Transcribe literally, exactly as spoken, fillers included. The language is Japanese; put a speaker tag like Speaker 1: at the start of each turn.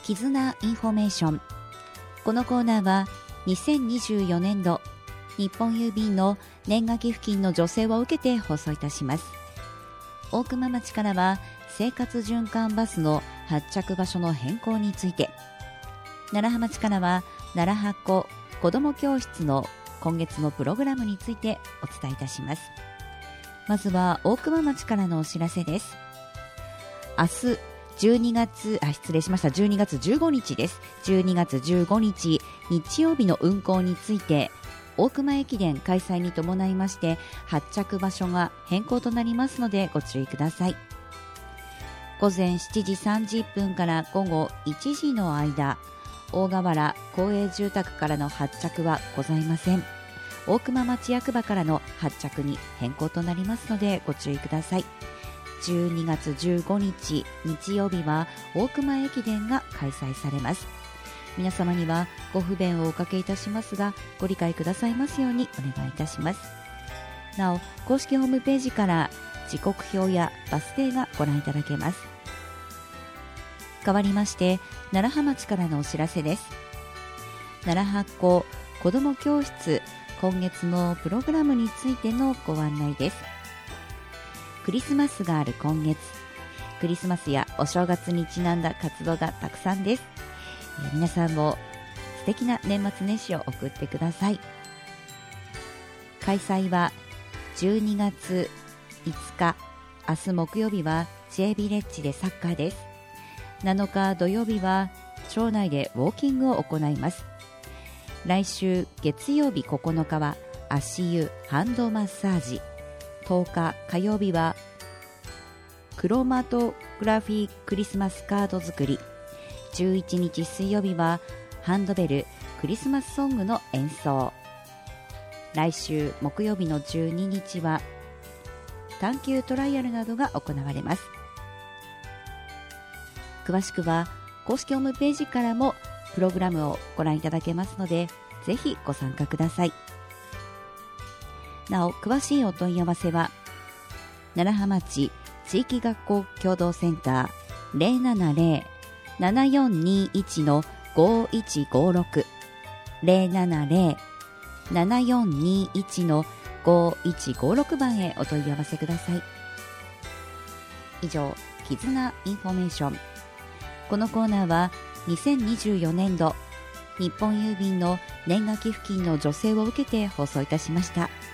Speaker 1: 絆インフォメーション。このコーナーはにせんにじゅうよねんど日本郵便の年賀寄付金の助成を受けて放送いたします。大熊町からは生活循環バスの発着場所の変更について、楢葉町からは楢葉子子ども教室の今月のプログラムについてお伝えいたします。まずは大熊町からのお知らせです。明日じゅうにがつあ失礼しましたじゅうにがつじゅうごにちです。じゅうにがつじゅうごにち日曜日の運行について、大熊駅伝開催に伴いまして発着場所が変更となりますのでご注意ください。午前しちじさんじゅっぷんから午後いちじの間、大河原公営住宅からの発着はございません。大熊町役場からの発着に変更となりますのでご注意ください。じゅうにがつじゅうごにち日曜日は大熊駅伝が開催されます。皆様にはご不便をおかけいたしますが、ご理解くださいますようにお願いいたします。なお、公式ホームページから時刻表やバス停がご覧いただけます。代わりまして楢葉町からのお知らせです。楢葉子子ども教室今月のプログラムについてのご案内です。クリスマスがある今月、クリスマスやお正月にちなんだ活動がたくさんです。えー、皆さんも素敵な年末年始を送ってください。開催はじゅうにがついつか、明日木曜日は J ビレッジでサッカーです。なのか土曜日は町内でウォーキングを行います。来週月曜日ここのかは足湯ハンドマッサージ、とおか火曜日はクロマトグラフィークリスマスカード作り、じゅういちにち水曜日はハンドベルクリスマスソングの演奏、来週木曜日のじゅうににちは探究トライアルなどが行われます。詳しくは公式ホームページからもプログラムをご覧いただけますので、ぜひご参加ください。なお、詳しいお問い合わせは楢葉町地域学校共同センター ゼロななゼロ ななよんにいち のごいちごろく ゼロななゼロ ななよんにいち のごいちごろくばんへお問い合わせください。以上、絆インフォメーション。このコーナーはにせんにじゅうよねんど日本郵便の年賀寄付金の助成を受けて放送いたしました。